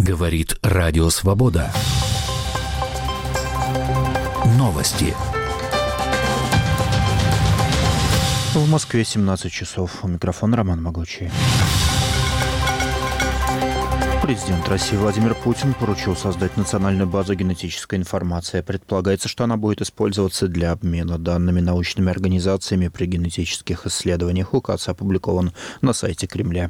Говорит Радио Свобода. Новости. В Москве 17 часов. У микрофона Роман Могучий. Президент России Владимир Путин поручил создать национальную базу генетической информации. Предполагается, что она будет использоваться для обмена данными научными организациями при генетических исследованиях. Указ опубликован на сайте Кремля.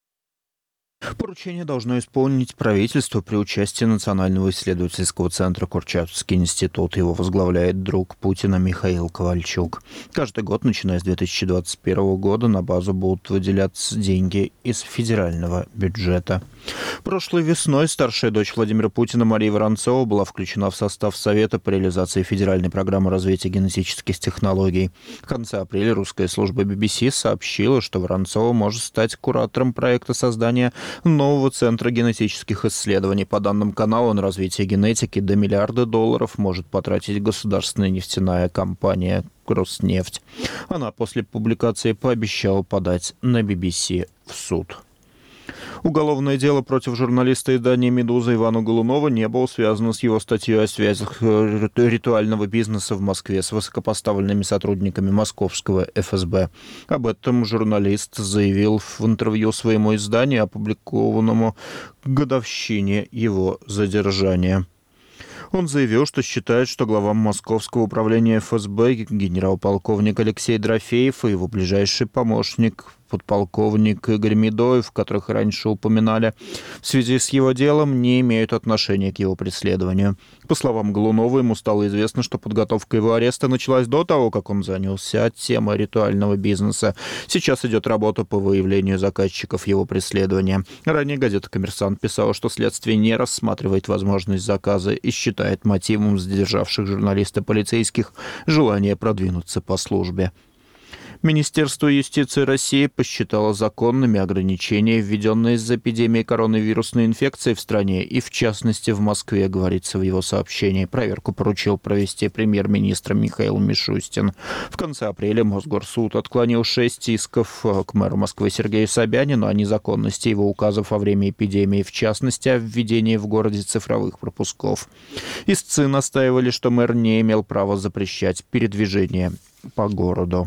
Поручение должно исполнить правительство при участии Национального исследовательского центра «Курчатовский институт». Его возглавляет друг Путина Михаил Ковальчук. Каждый год, начиная с 2021 года, на базу будут выделяться деньги из федерального бюджета. Прошлой весной старшая дочь Владимира Путина Мария Воронцова была включена в состав Совета по реализации федеральной программы развития генетических технологий. В конце апреля русская служба BBC сообщила, что Воронцова может стать куратором проекта создания нового центра генетических исследований. По данным канала, на развитие генетики до $1 миллиарда может потратить государственная нефтяная компания «Роснефть». Она после публикации пообещала подать на BBC в суд. Уголовное дело против журналиста издания «Медуза» Ивана Голунова не было связано с его статьей о связях ритуального бизнеса в Москве с высокопоставленными сотрудниками московского ФСБ. Об этом журналист заявил в интервью своему изданию, опубликованному к годовщине его задержания. Он заявил, что считает, что глава Московского управления ФСБ генерал-полковник Алексей Дорофеев и его ближайший помощник подполковник Игорь Медоев, которых раньше упоминали, в связи с его делом не имеют отношения к его преследованию. По словам Голунова, ему стало известно, что подготовка его ареста началась до того, как он занялся темой ритуального бизнеса. Сейчас идет работа по выявлению заказчиков его преследования. Ранее газета «Коммерсант» писала, что следствие не рассматривает возможность заказа и считает мотивом задержавших журналиста полицейских желание продвинуться по службе. Министерство юстиции России посчитало законными ограничения, введенные из-за эпидемии коронавирусной инфекции в стране и, в частности, в Москве, говорится в его сообщении. Проверку поручил провести премьер-министр Михаил Мишустин. В конце апреля Мосгорсуд отклонил 6 исков к мэру Москвы Сергею Собянину о незаконности его указов во время эпидемии, в частности, о введении в городе цифровых пропусков. Истцы настаивали, что мэр не имел права запрещать передвижение по городу.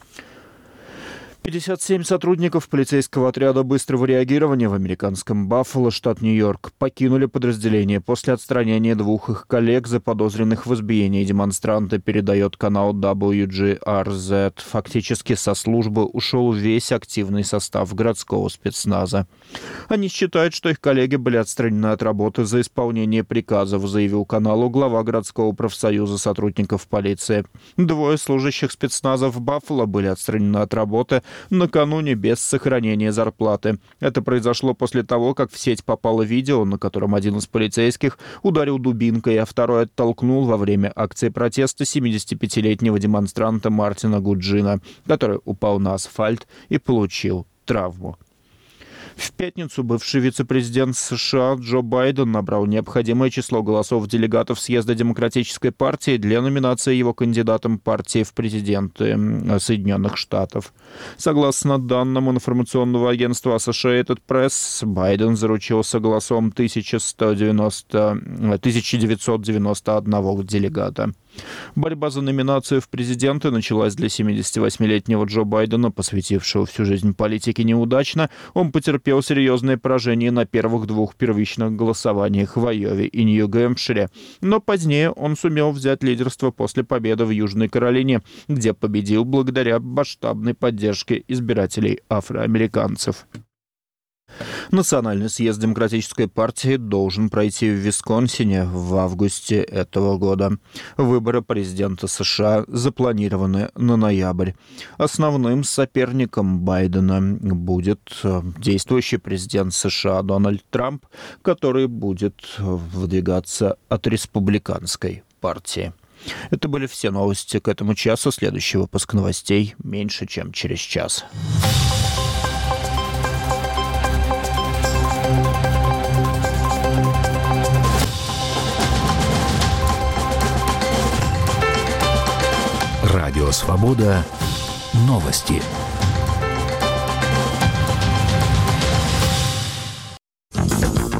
57 сотрудников полицейского отряда быстрого реагирования в американском Баффало, штат Нью-Йорк, покинули подразделение после отстранения 2 их коллег, заподозренных в избиении демонстранта, передает канал WGRZ. Фактически со службы ушел весь активный состав городского спецназа. Они считают, что их коллеги были отстранены от работы за исполнение приказов, заявил каналу глава городского профсоюза сотрудников полиции. 2 служащих спецназа в Баффало были отстранены от работы накануне без сохранения зарплаты. Это произошло после того, как в сеть попало видео, на котором один из полицейских ударил дубинкой, а второй оттолкнул во время акции протеста 75-летнего демонстранта Мартина Гуджина, который упал на асфальт и получил травму. В пятницу бывший вице-президент США Джо Байден набрал необходимое число голосов делегатов съезда Демократической партии для номинации его кандидатом партии в президенты Соединенных Штатов. Согласно данным информационного агентства Associated Press, Байден заручился голосом 1991 делегата. Борьба за номинацию в президенты началась для 78-летнего Джо Байдена, посвятившего всю жизнь политике, неудачно. Он потерпел серьезное поражение на первых 2 первичных голосованиях в Айове и Нью-Гэмпшире. Но позднее он сумел взять лидерство после победы в Южной Каролине, где победил благодаря масштабной поддержке избирателей афроамериканцев. Национальный съезд Демократической партии должен пройти в Висконсине в августе этого года. Выборы президента США запланированы на ноябрь. Основным соперником Байдена будет действующий президент США Дональд Трамп, который будет выдвигаться от республиканской партии. Это были все новости к этому часу. Следующий выпуск новостей меньше, чем через час. Радио Свобода. Новости.